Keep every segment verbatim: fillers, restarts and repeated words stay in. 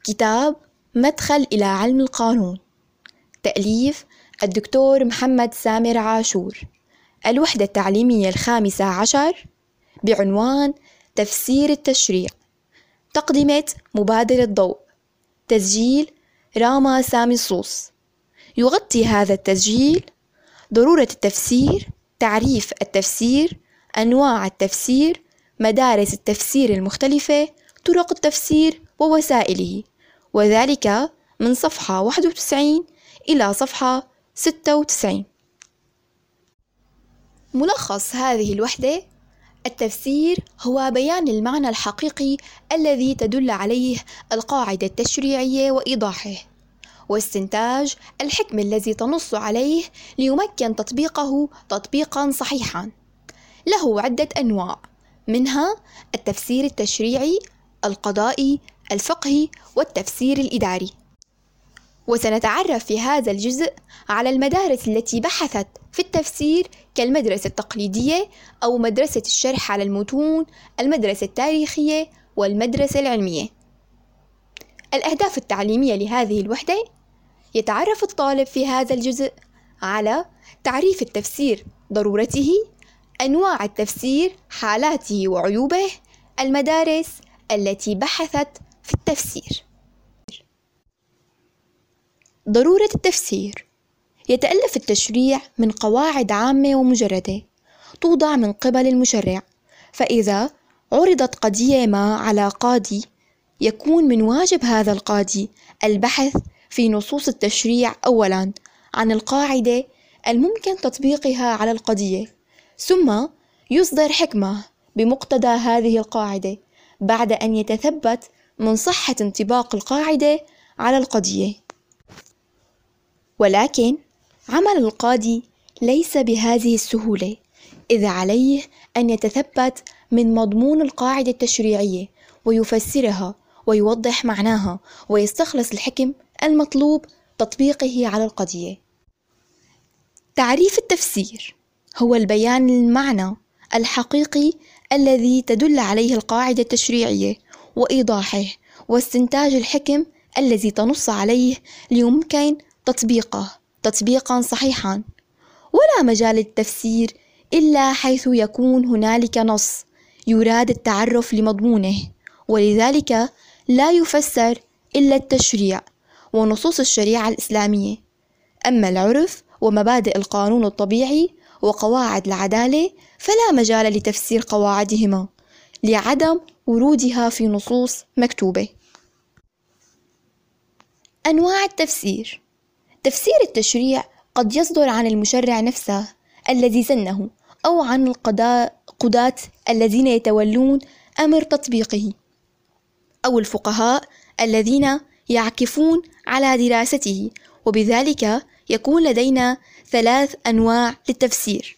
كتاب مدخل إلى علم القانون، تأليف الدكتور محمد سامر عاشور، الوحدة التعليمية الخامسة عشر، بعنوان تفسير التشريع، تقدمة مبادرة ضوء، تسجيل راما سامي صوص. يغطي هذا التسجيل ضرورة التفسير، تعريف التفسير، أنواع التفسير، مدارس التفسير المختلفة، طرق التفسير ووسائله، وذلك من صفحة واحد وتسعين إلى صفحة ستة وتسعين. ملخص هذه الوحدة: التفسير هو بيان المعنى الحقيقي الذي تدل عليه القاعدة التشريعية وإيضاحه، واستنتاج الحكم الذي تنص عليه ليمكن تطبيقه تطبيقا صحيحا. له عدة أنواع، منها التفسير التشريعي، القضائي، الفقهي، والتفسير الإداري. وسنتعرف في هذا الجزء على المدارس التي بحثت في التفسير كالمدرسة التقليدية أو مدرسة الشرح على المتون، المدرسة التاريخية، والمدرسة العلمية. الأهداف التعليمية لهذه الوحدة: يتعرف الطالب في هذا الجزء على تعريف التفسير، ضرورته، أنواع التفسير، حالاته وعيوبه، المدارس التي بحثت في التفسير. ضرورة التفسير: يتألف التشريع من قواعد عامة ومجردة توضع من قبل المشرع، فإذا عرضت قضية ما على قاضي يكون من واجب هذا القاضي البحث في نصوص التشريع أولاً عن القاعدة الممكن تطبيقها على القضية، ثم يصدر حكمه بمقتضى هذه القاعدة بعد أن يتثبت من صحة انطباق القاعدة على القضية. ولكن عمل القاضي ليس بهذه السهولة، إذ عليه أن يتثبت من مضمون القاعدة التشريعية ويفسرها ويوضح معناها ويستخلص الحكم المطلوب تطبيقه على القضية. تعريف التفسير هو البيان للمعنى الحقيقي الذي تدل عليه القاعدة التشريعية وإيضاحه واستنتاج الحكم الذي تنص عليه ليمكن تطبيقه تطبيقا صحيحا. ولا مجال للتفسير إلا حيث يكون هنالك نص يراد التعرف لمضمونه، ولذلك لا يفسر إلا التشريع ونصوص الشريعة الإسلامية. أما العرف ومبادئ القانون الطبيعي وقواعد العدالة فلا مجال لتفسير قواعدهما لعدم ورودها في نصوص مكتوبة. أنواع التفسير: تفسير التشريع قد يصدر عن المشرع نفسه الذي سنه أو عن القضاة الذين يتولون أمر تطبيقه، أو الفقهاء الذين يعكفون على دراسته. وبذلك يكون لدينا ثلاث أنواع للتفسير.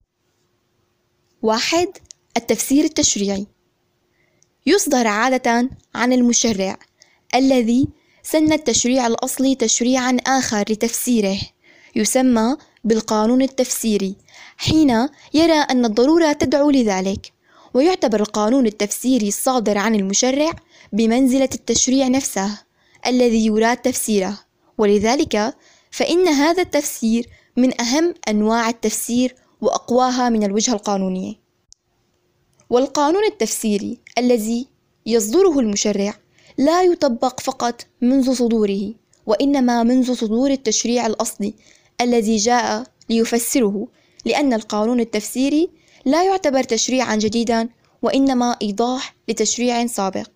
واحد، التفسير التشريعي، يصدر عادة عن المشرع الذي سن التشريع الأصلي تشريعا آخر لتفسيره، يسمى بالقانون التفسيري حين يرى أن الضرورة تدعو لذلك، ويعتبر القانون التفسيري الصادر عن المشرع بمنزلة التشريع نفسه الذي يراد تفسيره، ولذلك فإن هذا التفسير من أهم أنواع التفسير وأقواها من الوجهة القانونية. والقانون التفسيري الذي يصدره المشرع لا يطبق فقط منذ صدوره، وإنما منذ صدور التشريع الأصلي الذي جاء ليفسره، لأن القانون التفسيري لا يعتبر تشريعا جديدا وإنما إيضاح لتشريع سابق.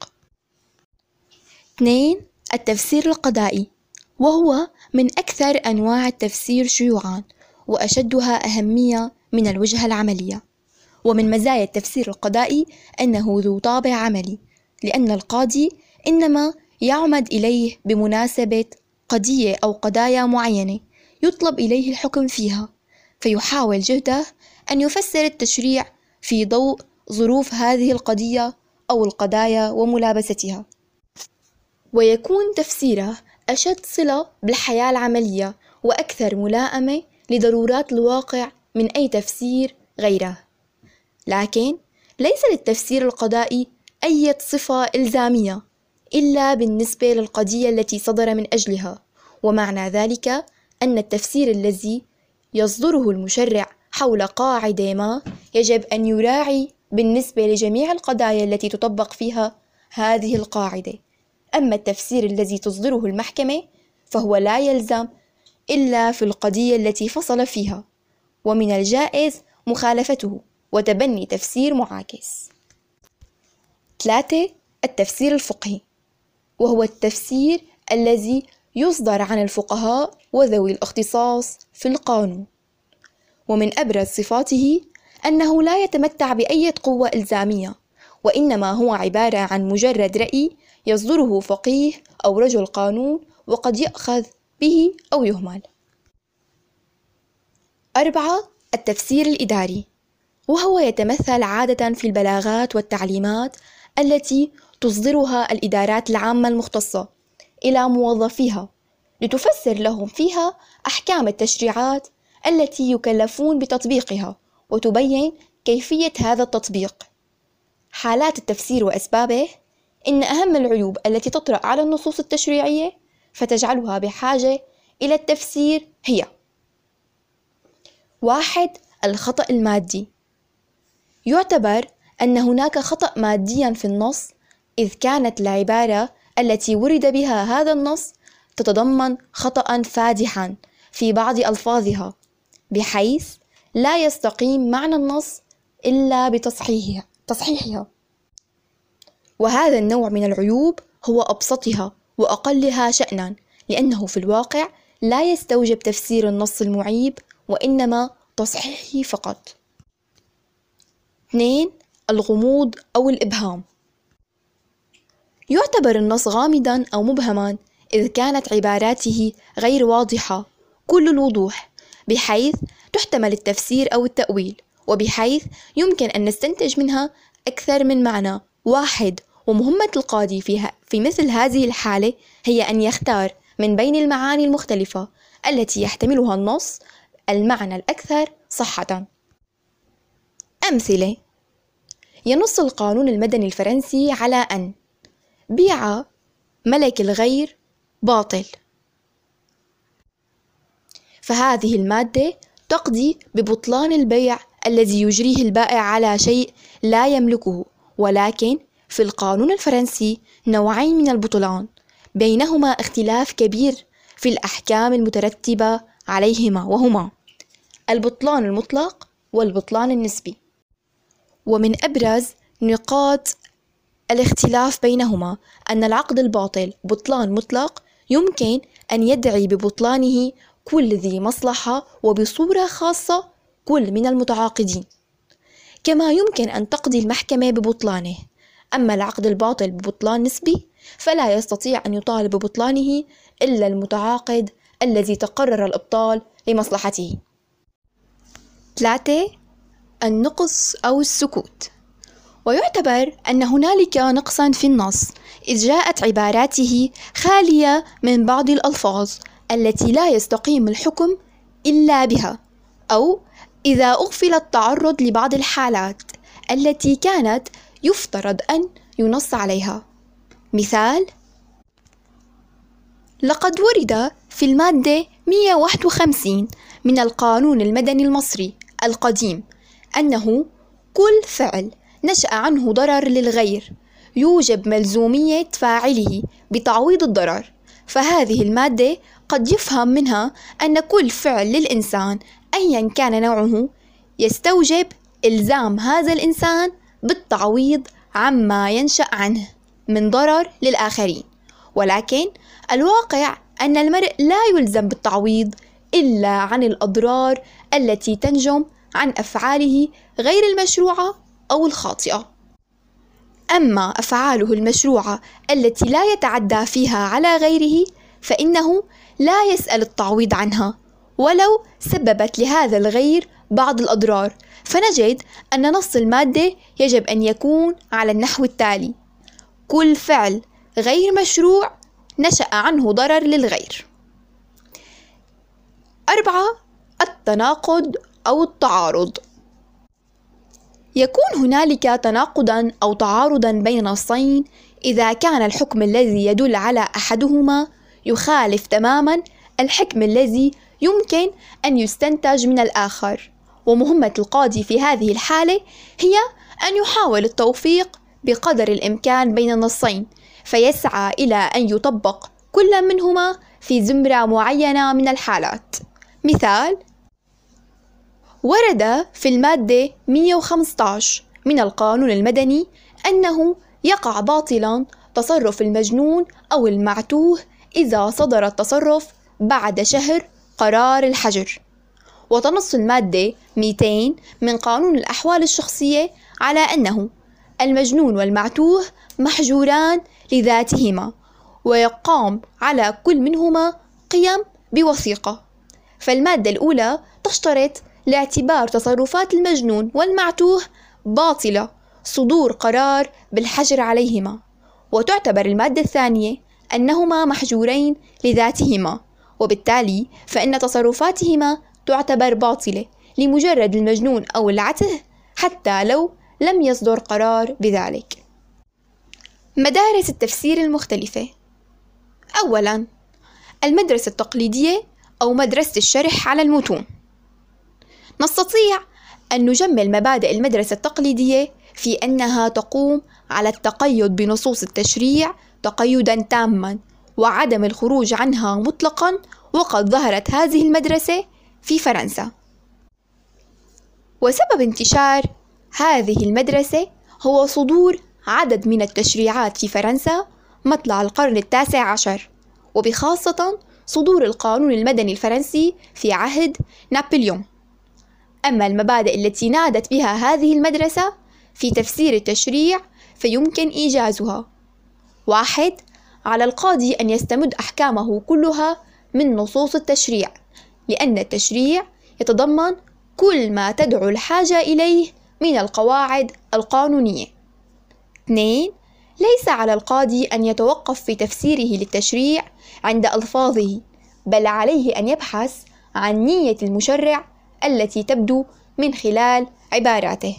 اثنين، التفسير القضائي، وهو من أكثر أنواع التفسير شيوعا وأشدها أهمية من الوجهة العملية. ومن مزايا التفسير القضائي أنه ذو طابع عملي، لأن القاضي إنما يعمد إليه بمناسبة قضية أو قضايا معينة يطلب إليه الحكم فيها، فيحاول جهده أن يفسر التشريع في ضوء ظروف هذه القضية أو القضايا وملابستها، ويكون تفسيره أشد صلة بالحياة العملية وأكثر ملائمة لضرورات الواقع من أي تفسير غيره. لكن ليس للتفسير القضائي أي صفة إلزامية، إلا بالنسبة للقضية التي صدر من أجلها. ومعنى ذلك أن التفسير الذي يصدره المشرع حول قاعدة ما يجب أن يراعي بالنسبة لجميع القضايا التي تطبق فيها هذه القاعدة. أما التفسير الذي تصدره المحكمة فهو لا يلزم إلا في القضية التي فصل فيها، ومن الجائز مخالفته وتبني تفسير معاكس. ثلاثة. التفسير الفقهي، وهو التفسير الذي يصدر عن الفقهاء وذوي الاختصاص في القانون، ومن أبرز صفاته أنه لا يتمتع بأي قوة إلزامية، وإنما هو عبارة عن مجرد رأي يصدره فقيه أو رجل قانون، وقد يؤخذ به أو يهمل. أربعة. التفسير الإداري، وهو يتمثل عادة في البلاغات والتعليمات التي تصدرها الإدارات العامة المختصة إلى موظفيها لتفسر لهم فيها أحكام التشريعات التي يكلفون بتطبيقها، وتبين كيفية هذا التطبيق. حالات التفسير وأسبابه: إن أهم العيوب التي تطرأ على النصوص التشريعية فتجعلها بحاجة إلى التفسير هي: واحد. الخطأ المادي، يعتبر أن هناك خطأ ماديا في النص إذ كانت العبارة التي ورد بها هذا النص تتضمن خطأ فادحا في بعض ألفاظها، بحيث لا يستقيم معنى النص إلا بتصحيحها تصحيحها. وهذا النوع من العيوب هو أبسطها وأقلها شأنا، لأنه في الواقع لا يستوجب تفسير النص المعيب، وإنما تصحيحه فقط. اثنين. الغموض أو الإبهام، يعتبر النص غامضا أو مبهما إذ كانت عباراته غير واضحة كل الوضوح، بحيث تحتمل التفسير أو التأويل، وبحيث يمكن أن نستنتج منها أكثر من معنى واحد. ومهمة القاضي فيها في مثل هذه الحالة هي أن يختار من بين المعاني المختلفة التي يحتملها النص المعنى الأكثر صحة. أمثلة: ينص القانون المدني الفرنسي على أن بيع ملك الغير باطل، فهذه المادة تقضي ببطلان البيع الذي يجريه البائع على شيء لا يملكه. ولكن في القانون الفرنسي نوعين من البطلان بينهما اختلاف كبير في الأحكام المترتبة عليهما، وهما البطلان المطلق والبطلان النسبي. ومن أبرز نقاط الاختلاف بينهما أن العقد الباطل بطلان مطلق يمكن أن يدعي ببطلانه كل ذي مصلحة وبصورة خاصة كل من المتعاقدين، كما يمكن أن تقضي المحكمة ببطلانه. أما العقد الباطل ببطلان نسبي فلا يستطيع أن يطالب ببطلانه إلا المتعاقد الذي تقرر الإبطال لمصلحته. ثلاثة. النقص أو السكوت، ويعتبر أن هنالك نقصا في النص إذ جاءت عباراته خالية من بعض الألفاظ التي لا يستقيم الحكم إلا بها، أو إذا أغفل التعرض لبعض الحالات التي كانت يفترض أن ينص عليها. مثال: لقد ورد في المادة مئة وواحد وخمسين من القانون المدني المصري القديم أنه كل فعل نشأ عنه ضرر للغير يوجب ملزومية فاعله بتعويض الضرر. فهذه المادة قد يفهم منها أن كل فعل للإنسان أيا كان نوعه يستوجب إلزام هذا الإنسان بالتعويض عما ينشأ عنه من ضرر للآخرين. ولكن الواقع أن المرء لا يلزم بالتعويض إلا عن الأضرار التي تنجم عن أفعاله غير المشروعة أو الخاطئة. أما أفعاله المشروعة التي لا يتعدى فيها على غيره فإنه لا يسأل التعويض عنها ولو سببت لهذا الغير بعض الأضرار. فنجد أن نص المادة يجب أن يكون على النحو التالي: كل فعل غير مشروع نشأ عنه ضرر للغير. أربعة. التناقض أو التعارض، يكون هنالك تناقضا أو تعارضا بين نصين إذا كان الحكم الذي يدل على أحدهما يخالف تماماً الحكم الذي يمكن أن يستنتج من الآخر. ومهمة القاضي في هذه الحالة هي أن يحاول التوفيق بقدر الإمكان بين النصين، فيسعى إلى أن يطبق كل منهما في زمرة معينة من الحالات. مثال: ورد في المادة مئة وخمسة عشر من القانون المدني أنه يقع باطلاً تصرف المجنون أو المعتوه إذا صدر التصرف بعد شهر قرار الحجر. وتنص المادة مئتين من قانون الأحوال الشخصية على أنه المجنون والمعتوه محجوران لذاتهما، ويقام على كل منهما قيم بوثيقة. فالمادة الأولى تشترط لاعتبار تصرفات المجنون والمعتوه باطلة صدور قرار بالحجر عليهما، وتعتبر المادة الثانية أنهما محجورين لذاتهما، وبالتالي فإن تصرفاتهما تعتبر باطلة لمجرد المجنون أو العته حتى لو لم يصدر قرار بذلك. مدارس التفسير المختلفة: أولاً، المدرسة التقليدية أو مدرسة الشرح على المتون. نستطيع أن نجمل مبادئ المدرسة التقليدية في أنها تقوم على التقيد بنصوص التشريع تقيداً تاماً وعدم الخروج عنها مطلقاً، وقد ظهرت هذه المدرسة في فرنسا. وسبب انتشار هذه المدرسة هو صدور عدد من التشريعات في فرنسا مطلع القرن التاسع عشر، وبخاصة صدور القانون المدني الفرنسي في عهد نابليون. أما المبادئ التي نادت بها هذه المدرسة في تفسير التشريع فيمكن إيجازها: واحد، على القاضي أن يستمد أحكامه كلها من نصوص التشريع، لأن التشريع يتضمن كل ما تدعو الحاجة إليه من القواعد القانونية. اثنين، ليس على القاضي أن يتوقف في تفسيره للتشريع عند ألفاظه، بل عليه أن يبحث عن نية المشرع التي تبدو من خلال عباراته.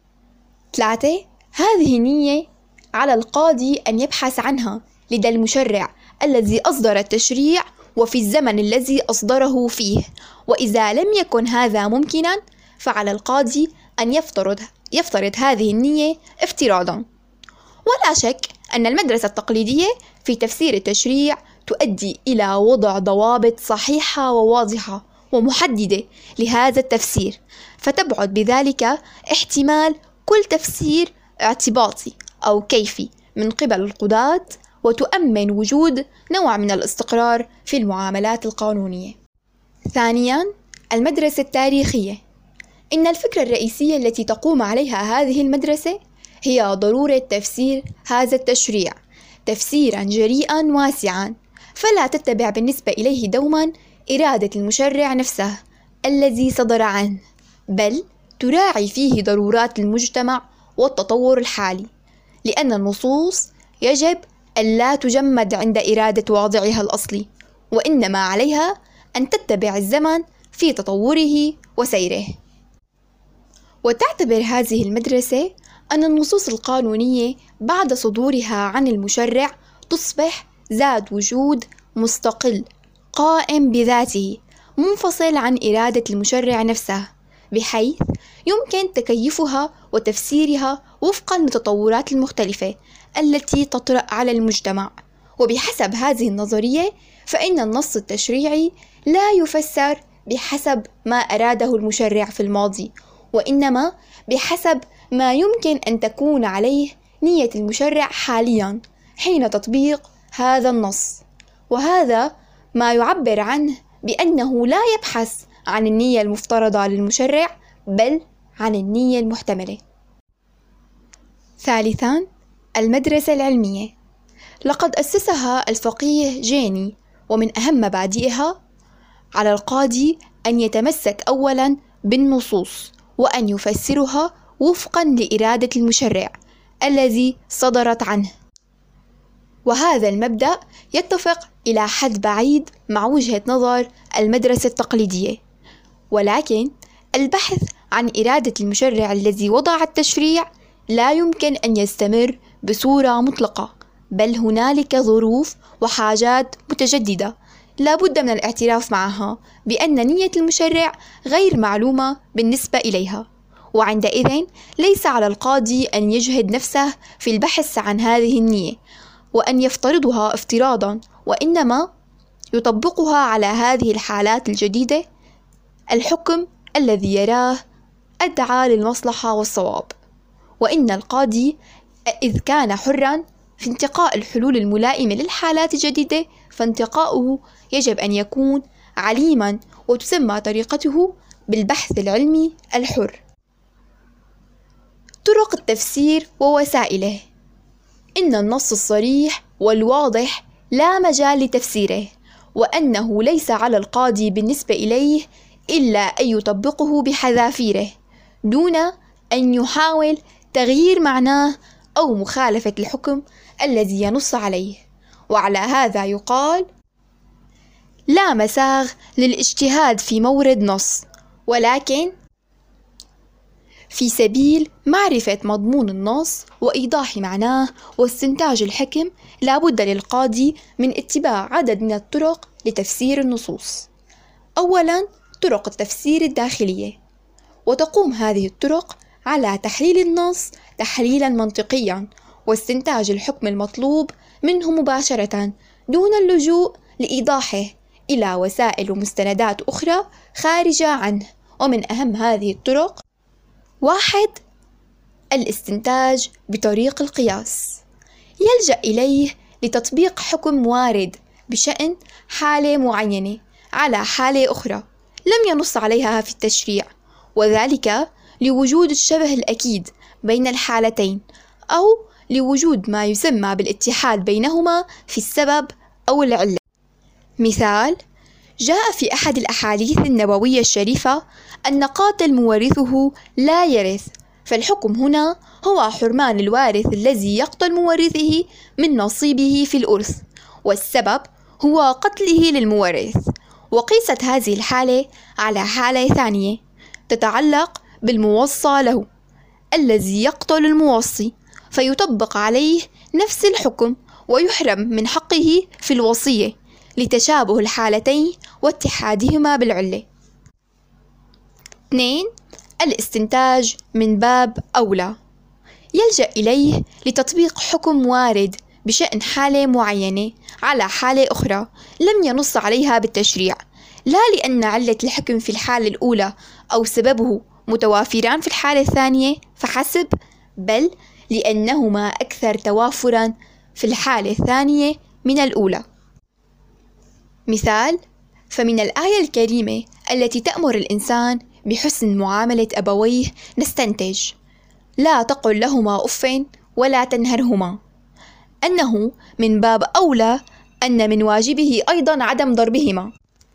ثلاثة، هذه النية على القاضي أن يبحث عنها لدى المشرع الذي أصدر التشريع وفي الزمن الذي أصدره فيه، وإذا لم يكن هذا ممكنا فعلى القاضي أن يفترض يفترض هذه النية افتراضا. ولا شك أن المدرسة التقليدية في تفسير التشريع تؤدي إلى وضع ضوابط صحيحة وواضحة ومحددة لهذا التفسير، فتبعد بذلك احتمال كل تفسير اعتباطي أو كيفي من قبل القضاة، وتؤمن وجود نوع من الاستقرار في المعاملات القانونية. ثانياً، المدرسة التاريخية. إن الفكرة الرئيسية التي تقوم عليها هذه المدرسة هي ضرورة تفسير هذا التشريع تفسيراً جريئاً واسعاً، فلا تتبع بالنسبة إليه دوماً إرادة المشرع نفسه الذي صدر عنه، بل تراعي فيه ضرورات المجتمع والتطور الحالي، لأن النصوص يجب ألا تجمد عند إرادة واضعها الأصلي، وإنما عليها أن تتبع الزمن في تطوره وسيره. وتعتبر هذه المدرسة أن النصوص القانونية بعد صدورها عن المشرع تصبح ذات وجود مستقل قائم بذاته منفصل عن إرادة المشرع نفسه، بحيث يمكن تكيفها وتفسيرها وفقا للتطورات المختلفة التي تطرأ على المجتمع. وبحسب هذه النظرية فإن النص التشريعي لا يفسر بحسب ما أراده المشرع في الماضي، وإنما بحسب ما يمكن أن تكون عليه نية المشرع حاليا حين تطبيق هذا النص، وهذا ما يعبر عنه بأنه لا يبحث عن النية المفترضة للمشرع بل عن النية المحتملة. ثالثاً، المدرسة العلمية. لقد أسسها الفقيه جيني، ومن أهم مبادئها على القاضي أن يتمسك أولاً بالنصوص وأن يفسرها وفقاً لإرادة المشرع الذي صدرت عنه، وهذا المبدأ يتفق إلى حد بعيد مع وجهة نظر المدرسة التقليدية. ولكن البحث عن إرادة المشرع الذي وضع التشريع لا يمكن أن يستمر بصورة مطلقة، بل هنالك ظروف وحاجات متجددة لا بد من الاعتراف معها بأن نية المشرع غير معلومة بالنسبة إليها، وعندئذ ليس على القاضي أن يجهد نفسه في البحث عن هذه النية وأن يفترضها افتراضا، وإنما يطبقها على هذه الحالات الجديدة الحكم الذي يراه أدعى للمصلحة والصواب. وإن القاضي إذ كان حرا في انتقاء الحلول الملائمة للحالات الجديدة فانتقاؤه يجب أن يكون عليما، وتسمى طريقته بالبحث العلمي الحر. طرق التفسير ووسائله: إن النص الصريح والواضح لا مجال لتفسيره، وأنه ليس على القاضي بالنسبة إليه إلا أن يطبقه بحذافيره دون أن يحاول تغيير معناه أو مخالفة الحكم الذي ينص عليه. وعلى هذا يقال: لا مساغ للاجتهاد في مورد نص، ولكن في سبيل معرفة مضمون النص وإيضاح معناه واستنتاج الحكم لا بد للقاضي من اتباع عدد من الطرق لتفسير النصوص. أولاً، طرق التفسير الداخلية، وتقوم هذه الطرق على تحليل النص تحليلاً منطقياً واستنتاج الحكم المطلوب منه مباشرة دون اللجوء لإيضاحه إلى وسائل ومستندات أخرى خارجة عنه. ومن أهم هذه الطرق: واحد، الاستنتاج بطريق القياس، يلجأ إليه لتطبيق حكم وارد بشأن حالة معينة على حالة أخرى لم ينص عليها في التشريع، وذلك لوجود الشبه الأكيد بين الحالتين أو لوجود ما يسمى بالاتحاد بينهما في السبب أو العلة. مثال: جاء في أحد الأحاديث النبوية الشريفة أن قاتل مورثه لا يرث، فالحكم هنا هو حرمان الوارث الذي يقتل مورثه من نصيبه في الإرث، والسبب هو قتله للمورث. وقيست هذه الحالة على حالة ثانية تتعلق بالموصى له الذي يقتل الموصي، فيطبق عليه نفس الحكم ويحرم من حقه في الوصية لتشابه الحالتين واتحادهما بالعلة. اثنين، الاستنتاج من باب أولى، يلجأ إليه لتطبيق حكم وارد بشأن حالة معينة على حالة أخرى لم ينص عليها بالتشريع، لا لأن علة الحكم في الحالة الأولى أو سببه متوافران في الحالة الثانية فحسب، بل لأنهما أكثر توافرا في الحالة الثانية من الأولى. مثال: فمن الآية الكريمة التي تأمر الإنسان بحسن معاملة أبويه نستنتج: لا تقل لهما أف ولا تنهرهما، أنه من باب أولى أن من واجبه أيضا عدم ضربهما.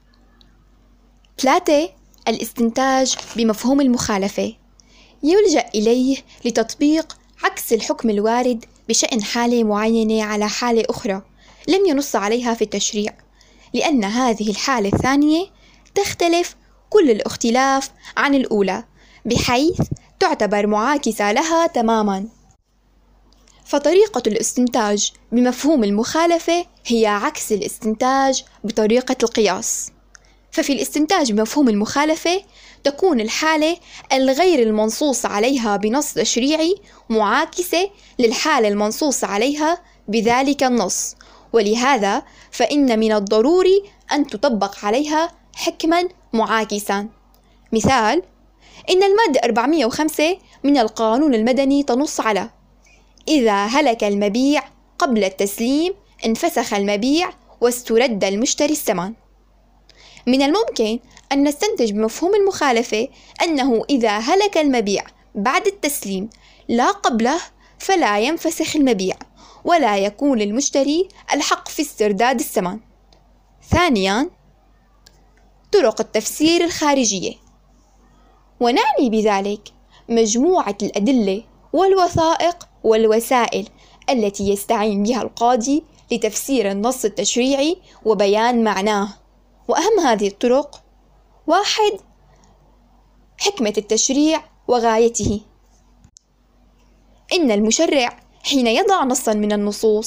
ثلاثة، الاستنتاج بمفهوم المخالفة، يلجأ إليه لتطبيق عكس الحكم الوارد بشأن حالة معينة على حالة أخرى لم ينص عليها في التشريع، لأن هذه الحالة الثانية تختلف كل الاختلاف عن الأولى بحيث تعتبر معاكسة لها تماما. فطريقة الاستنتاج بمفهوم المخالفة هي عكس الاستنتاج بطريقة القياس. ففي الاستنتاج بمفهوم المخالفة تكون الحالة الغير المنصوص عليها بنص تشريعي معاكسة للحالة المنصوص عليها بذلك النص، ولهذا فإن من الضروري أن تطبق عليها حكما معاكسا. مثال: إن المادة أربعمئة وخمسة من القانون المدني تنص على: إذا هلك المبيع قبل التسليم انفسخ المبيع واسترد المشتري الثمن. من الممكن أن نستنتج بمفهوم المخالفة أنه إذا هلك المبيع بعد التسليم لا قبله فلا ينفسخ المبيع ولا يكون للمشتري الحق في استرداد الثمن. ثانياً، طرق التفسير الخارجية، ونعني بذلك مجموعة الأدلة والوثائق والوسائل التي يستعين بها القاضي لتفسير النص التشريعي وبيان معناه. وأهم هذه الطرق: واحد، حكمة التشريع وغايته، إن المشرع حين يضع نصا من النصوص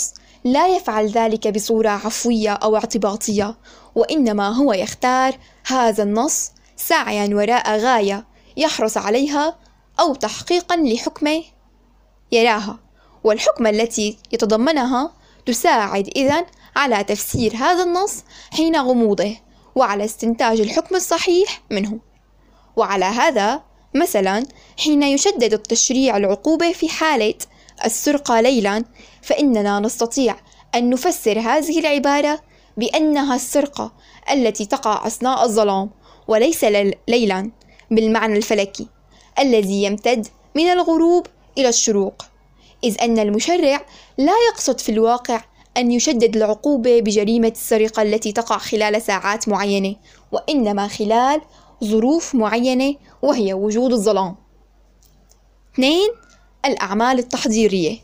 لا يفعل ذلك بصورة عفوية أو اعتباطية، وإنما هو يختار هذا النص سعيا وراء غاية يحرص عليها أو تحقيقا لحكمة يراها، والحكمة التي يتضمنها تساعد إذن على تفسير هذا النص حين غموضه وعلى استنتاج الحكم الصحيح منه. وعلى هذا مثلا حين يشدد التشريع العقوبة في حالة السرقة ليلا، فإننا نستطيع أن نفسر هذه العبارة بأنها السرقة التي تقع أثناء الظلام وليس ليلا بالمعنى الفلكي الذي يمتد من الغروب إلى الشروق، إذ أن المشرع لا يقصد في الواقع أن يشدد العقوبة بجريمة السرقة التي تقع خلال ساعات معينة، وإنما خلال ظروف معينة وهي وجود الظلام. اثنين، الأعمال التحضيرية.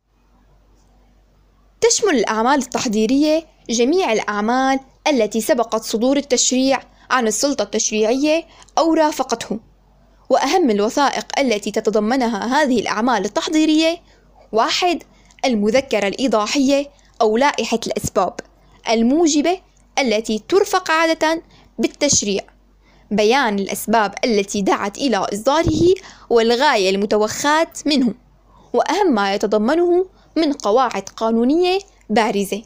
تشمل الأعمال التحضيرية جميع الأعمال التي سبقت صدور التشريع عن السلطة التشريعية أو رافقته، وأهم الوثائق التي تتضمنها هذه الأعمال التحضيرية: واحد، المذكرة الإيضاحية أو لائحة الأسباب الموجبة التي ترفق عادة بالتشريع، بيان الأسباب التي دعت إلى إصداره والغاية المتوخاة منه، وأهم ما يتضمنه من قواعد قانونية بارزة.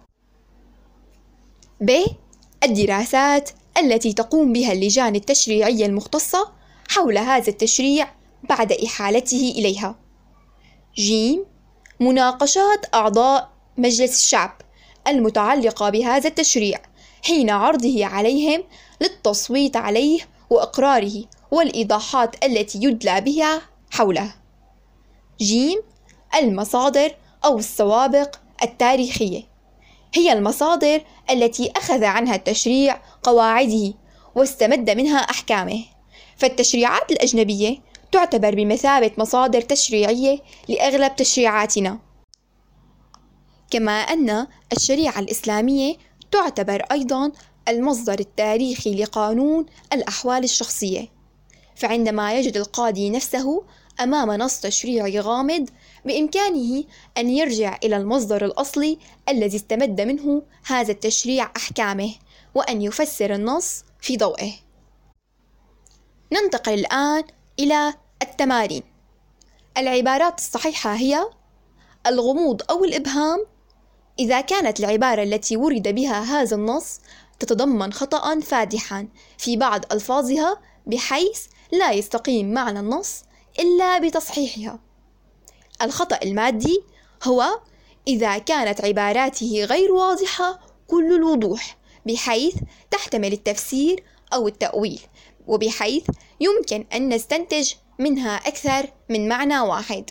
ب. الدراسات التي تقوم بها اللجان التشريعية المختصة حول هذا التشريع بعد إحالته إليها. ج. مناقشات أعضاء مجلس الشعب المتعلقة بهذا التشريع حين عرضه عليهم للتصويت عليه وإقراره والإيضاحات التي يدلى بها حوله. ج. المصادر أو السوابق التاريخية هي المصادر التي أخذ عنها التشريع قواعده واستمد منها أحكامه، فالتشريعات الأجنبية تعتبر بمثابة مصادر تشريعية لأغلب تشريعاتنا، كما أن الشريعة الإسلامية تعتبر أيضا المصدر التاريخي لقانون الأحوال الشخصية. فعندما يجد القاضي نفسه أمام نص تشريعي غامض، بإمكانه أن يرجع إلى المصدر الأصلي الذي استمد منه هذا التشريع أحكامه وأن يفسر النص في ضوئه. ننتقل الآن إلى التمارين. العبارات الصحيحة هي: الغموض أو الإبهام إذا كانت العبارة التي ورد بها هذا النص تتضمن خطأ فادحا في بعض ألفاظها بحيث لا يستقيم معنى النص إلا بتصحيحها. الخطأ المادي هو إذا كانت عباراته غير واضحة كل الوضوح بحيث تحتمل التفسير أو التأويل، وبحيث يمكن أن نستنتج منها أكثر من معنى واحد.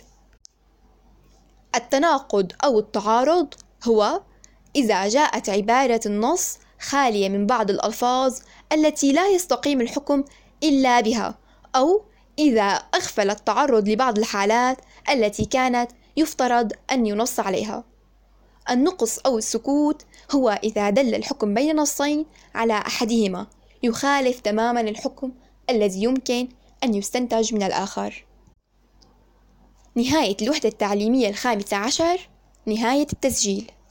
التناقض أو التعارض هو إذا جاءت عبارة النص خالية من بعض الألفاظ التي لا يستقيم الحكم إلا بها، أو إذا أغفل التعرض لبعض الحالات التي كانت يفترض أن ينص عليها. النقص أو السكوت هو إذا دل الحكم بين نصين على أحدهما يخالف تماما الحكم الذي يمكن أن يستنتج من الآخر. نهاية الوحدة التعليمية الخامسة عشر. نهاية التسجيل.